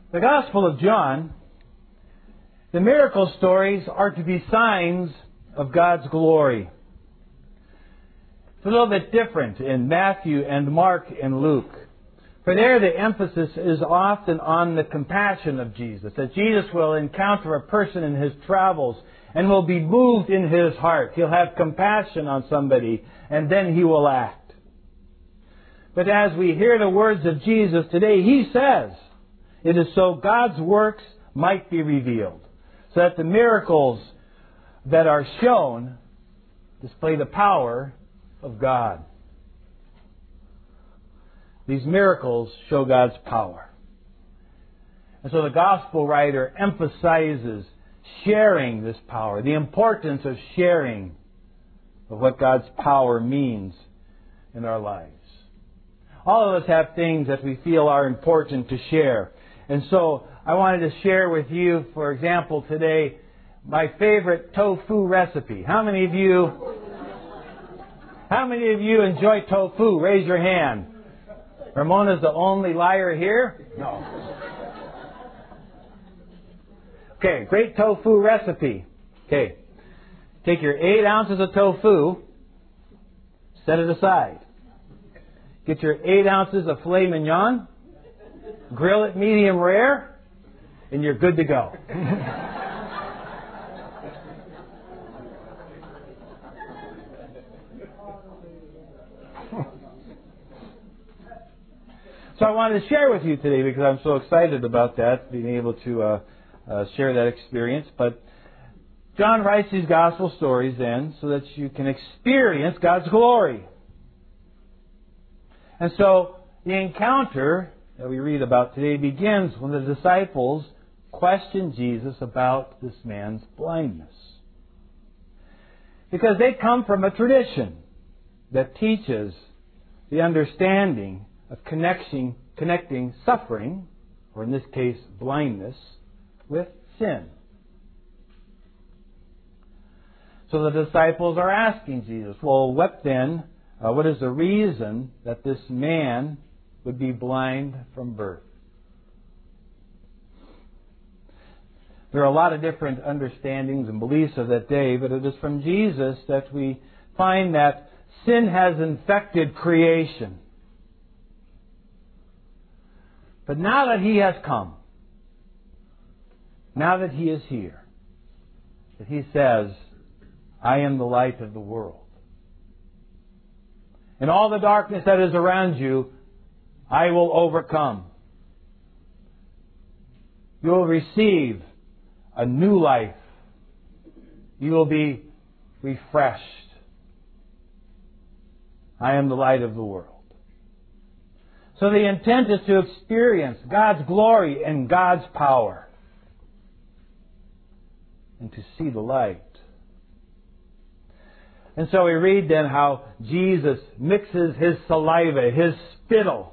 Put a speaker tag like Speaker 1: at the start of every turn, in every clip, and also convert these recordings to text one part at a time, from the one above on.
Speaker 1: The Gospel of John, the miracle stories are to be signs of God's glory. It's a little bit different in Matthew and Mark and Luke. For there the emphasis is often on the compassion of Jesus, that Jesus will encounter a person in his travels and will be moved in his heart. He'll have compassion on somebody and then he will act. But as we hear the words of Jesus today, he says, it is so God's works might be revealed, so that the miracles that are shown display the power of God. These miracles show God's power. And so the gospel writer emphasizes sharing this power, the importance of sharing of what God's power means in our lives. All of us have things that we feel are important to share. And so I wanted to share with you, for example, today, my favorite tofu recipe. How many of you enjoy tofu? Raise your hand. Ramona's the only liar here? No. Okay, great tofu recipe. Okay, take your 8 ounces of tofu, set it aside. Get your 8 ounces of filet mignon, grill it medium rare, and you're good to go. So I wanted to share with you today because I'm so excited about that, being able to share that experience. But John writes these gospel stories then so that you can experience God's glory. And so the encounter that we read about today begins when the disciples question Jesus about this man's blindness. Because they come from a tradition that teaches the understanding of connecting suffering, or in this case blindness, with sin. So the disciples are asking Jesus, well, what is the reason that this man would be blind from birth? There are a lot of different understandings and beliefs of that day, but it is from Jesus that we find that sin has infected creation. But now that He has come, now that He is here, that He says, I am the light of the world. And all the darkness that is around you, I will overcome. You will receive a new life. You will be refreshed. I am the light of the world. So the intent is to experience God's glory and God's power. And to see the light. And so we read then how Jesus mixes His saliva, His spittle,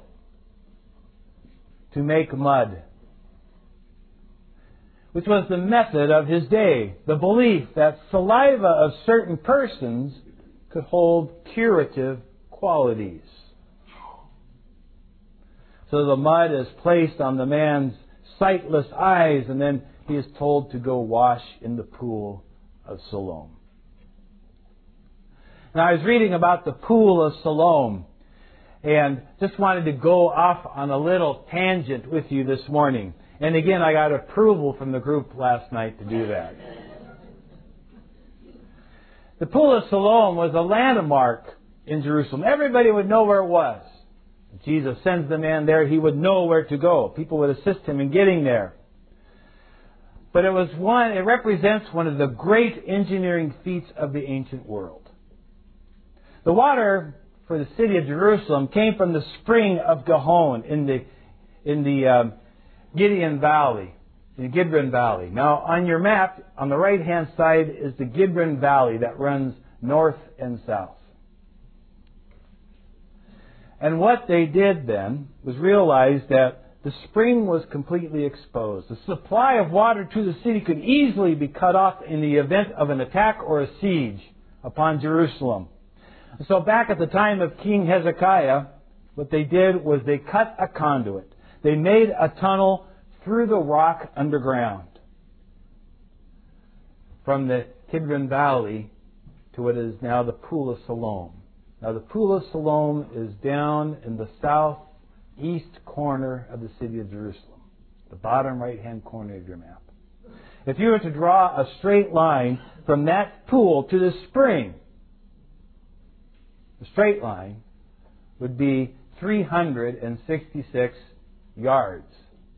Speaker 1: to make mud. Which was the method of His day. The belief that saliva of certain persons could hold curative qualities. So the mud is placed on the man's sightless eyes, and then he is told to go wash in the pool of Siloam. Now I was reading about the pool of Siloam, and just wanted to go off on a little tangent with you this morning. And again, I got approval from the group last night to do that. The pool of Siloam was a landmark in Jerusalem. Everybody would know where it was. If Jesus sends the man there, he would know where to go. People would assist him in getting there. But it represents one of the great engineering feats of the ancient world. The water for the city of Jerusalem came from the spring of Gihon in the Gideon Valley, in Gidron Valley. Now, on your map, on the right-hand side is the Gidron Valley that runs north and south. And what they did then was realize that the spring was completely exposed. The supply of water to the city could easily be cut off in the event of an attack or a siege upon Jerusalem. So back at the time of King Hezekiah, what they did was they cut a conduit. They made a tunnel through the rock underground from the Kidron Valley to what is now the Pool of Siloam. Now the Pool of Siloam is down in the southeast corner of the city of Jerusalem, the bottom right-hand corner of your map. If you were to draw a straight line from that pool to the spring, the straight line would be 366 yards.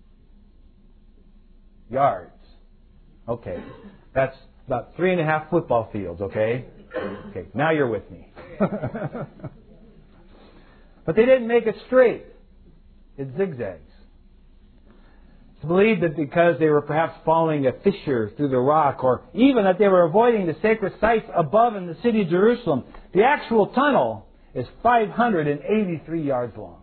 Speaker 1: Yards. Okay. That's about 3.5 football fields, okay? Okay, now you're with me. But they didn't make it straight. It zigzags. It's believed that because they were perhaps following a fissure through the rock, or even that they were avoiding the sacred sites above in the city of Jerusalem, the actual tunnel is 583 yards long.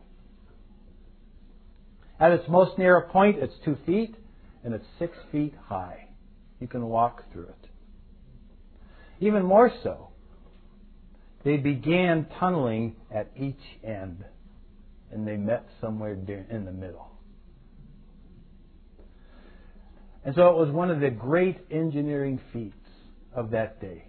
Speaker 1: At its most narrow point, it's 2 feet, and it's 6 feet high. You can walk through it. Even more so, they began tunneling at each end, and they met somewhere in the middle. And so it was one of the great engineering feats of that day.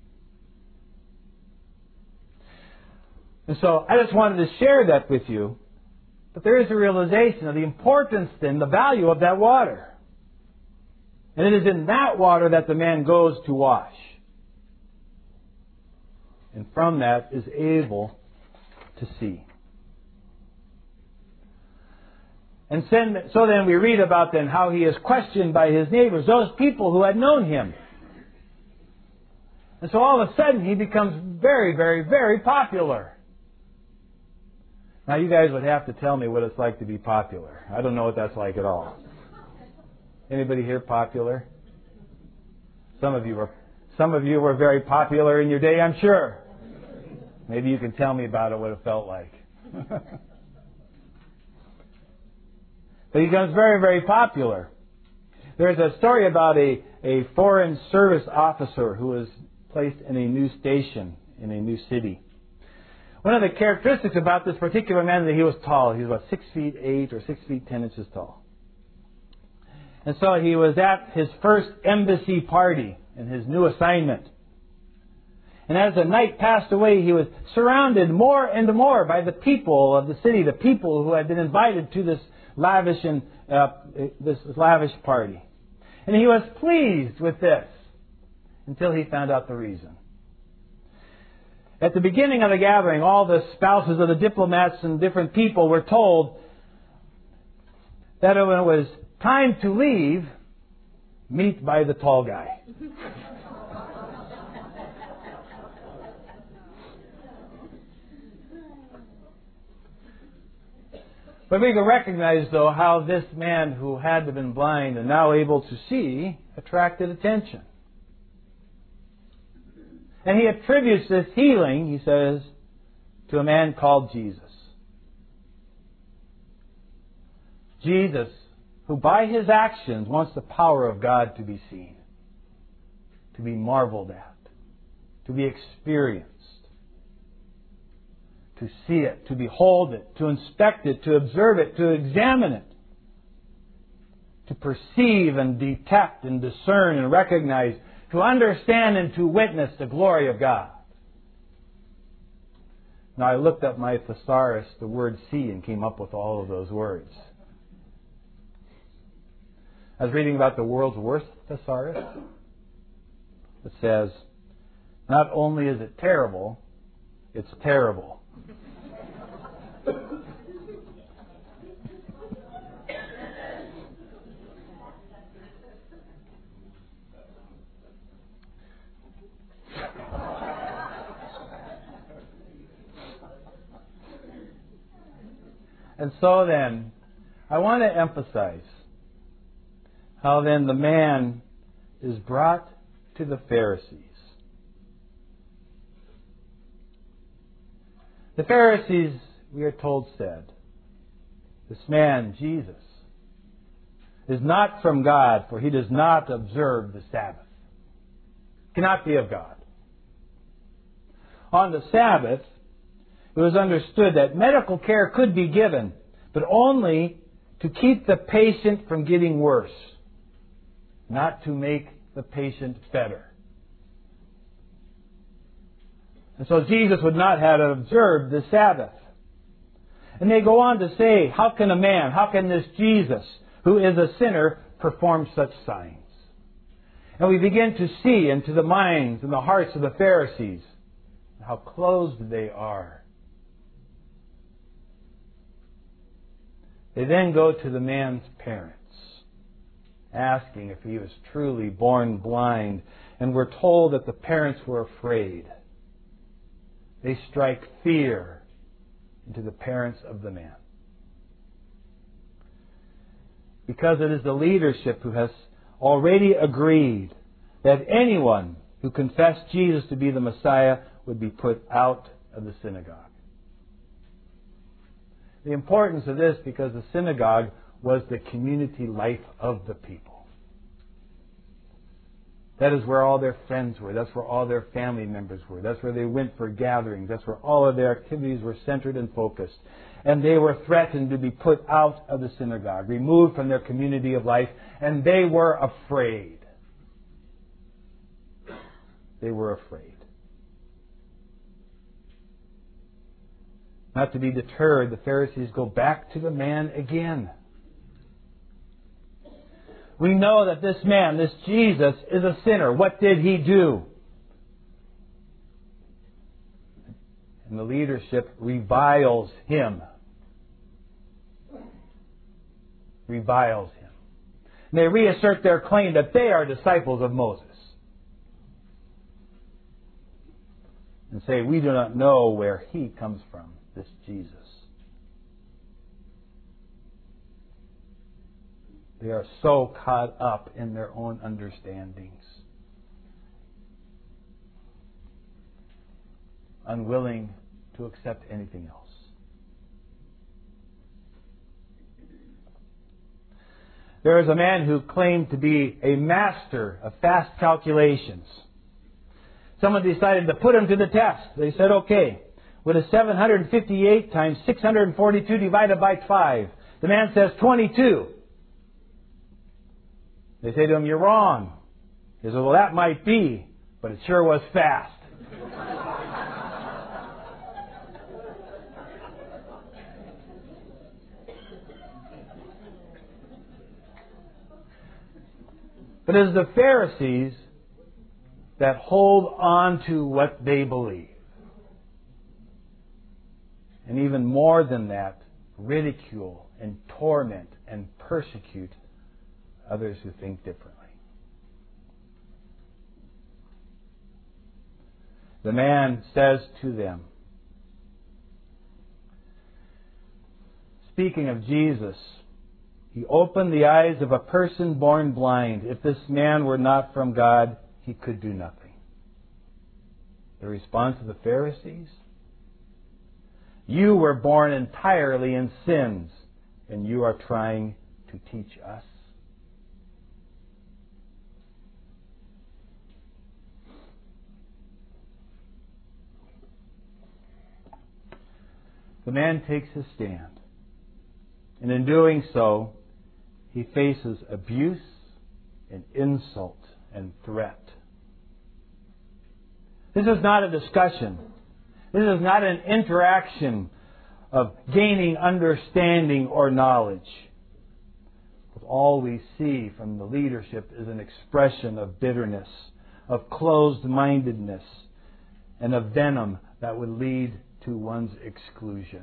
Speaker 1: And so I just wanted to share that with you. But there is a realization of the importance and the value of that water. And it is in that water that the man goes to wash. And from that is able to see. And so then we read about then how he is questioned by his neighbors, those people who had known him. And so all of a sudden he becomes very, very, very popular. Now you guys would have to tell me what it's like to be popular. I don't know what that's like at all. Anybody here popular? Some of you were very popular in your day, I'm sure. Maybe you can tell me about it, what it felt like. But he becomes very, very popular. There's a story about a foreign service officer who was placed in a new station in a new city. One of the characteristics about this particular man is that he was tall. He was about 6 feet 8 or 6 feet 10 inches tall. And so he was at his first embassy party in his new assignment. And as the night passed away, he was surrounded more and more by the people of the city, the people who had been invited to this lavish party. And he was pleased with this until he found out the reason. At the beginning of the gathering, all the spouses of the diplomats and different people were told that when it was time to leave, meet by the tall guy. But we can recognize, though, how this man who had been blind and now able to see attracted attention. And he attributes this healing, he says, to a man called Jesus. Jesus, who by his actions wants the power of God to be seen, to be marveled at, to be experienced, to see it, to behold it, to inspect it, to observe it, to examine it, to perceive and detect and discern and recognize, to understand and to witness the glory of God. Now I looked up my thesaurus, the word see, and came up with all of those words. I was reading about the world's worst thesaurus. It says, not only is it terrible, it's terrible. And so then, I want to emphasize how then the man is brought to the Pharisees. The Pharisees, we are told, said, this man, Jesus, is not from God, for he does not observe the Sabbath. Cannot be of God. On the Sabbath, it was understood that medical care could be given, but only to keep the patient from getting worse, not to make the patient better. And so Jesus would not have observed the Sabbath. And they go on to say, how can this Jesus, who is a sinner, perform such signs? And we begin to see into the minds and the hearts of the Pharisees how closed they are. They then go to the man's parents, asking if he was truly born blind. And we're told that the parents were afraid. They strike fear into the parents of the man. Because it is the leadership who has already agreed that anyone who confessed Jesus to be the Messiah would be put out of the synagogue. The importance of this, because the synagogue was the community life of the people. That is where all their friends were. That's where all their family members were. That's where they went for gatherings. That's where all of their activities were centered and focused. And they were threatened to be put out of the synagogue, removed from their community of life, and they were afraid. They were afraid. Not to be deterred, the Pharisees go back to the man again. We know that this man, this Jesus, is a sinner. What did he do? And the leadership reviles him. Reviles him. And they reassert their claim that they are disciples of Moses. And say, we do not know where he comes from, this Jesus. They are so caught up in their own understandings, unwilling to accept anything else. There is a man who claimed to be a master of fast calculations. Someone decided to put him to the test. They said, okay, what is 758 times 642 divided by 5? The man says 22. They say to him, you're wrong. He says, well, that might be, but it sure was fast. But it is the Pharisees that hold on to what they believe. And even more than that, ridicule and torment and persecute others who think differently. The man says to them, speaking of Jesus, he opened the eyes of a person born blind. If this man were not from God, he could do nothing. The response of the Pharisees? You were born entirely in sins, and you are trying to teach us. The man takes his stand. And in doing so, he faces abuse and insult and threat. This is not a discussion. This is not an interaction of gaining understanding or knowledge. But all we see from the leadership is an expression of bitterness, of closed-mindedness, and of venom that would lead to one's exclusion,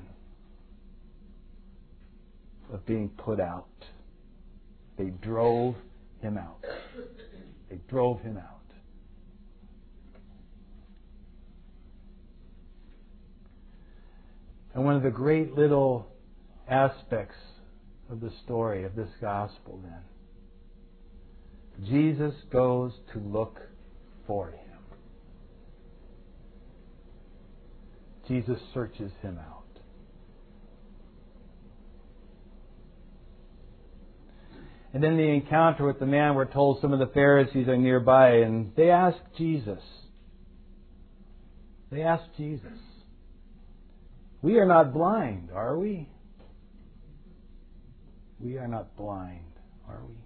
Speaker 1: of being put out. They drove him out. They drove him out. And one of the great little aspects of the story of this gospel then, Jesus goes to look for him. Jesus searches him out. And in the encounter with the man, we're told some of the Pharisees are nearby, and they ask Jesus. They ask Jesus, we are not blind, are we? We are not blind, are we?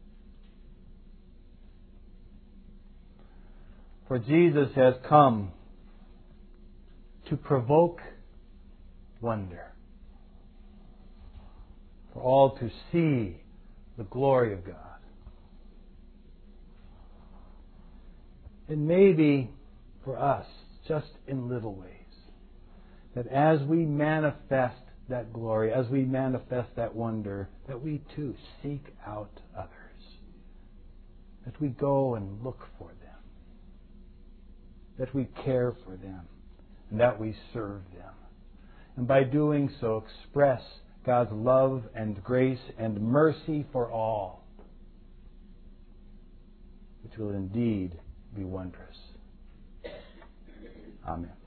Speaker 1: For Jesus has come to provoke wonder, for all to see the glory of God. And maybe for us, just in little ways, that as we manifest that glory, as we manifest that wonder, that we too seek out others, that we go and look for them, that we care for them, and that we serve them. And by doing so, express God's love and grace and mercy for all, which will indeed be wondrous. Amen.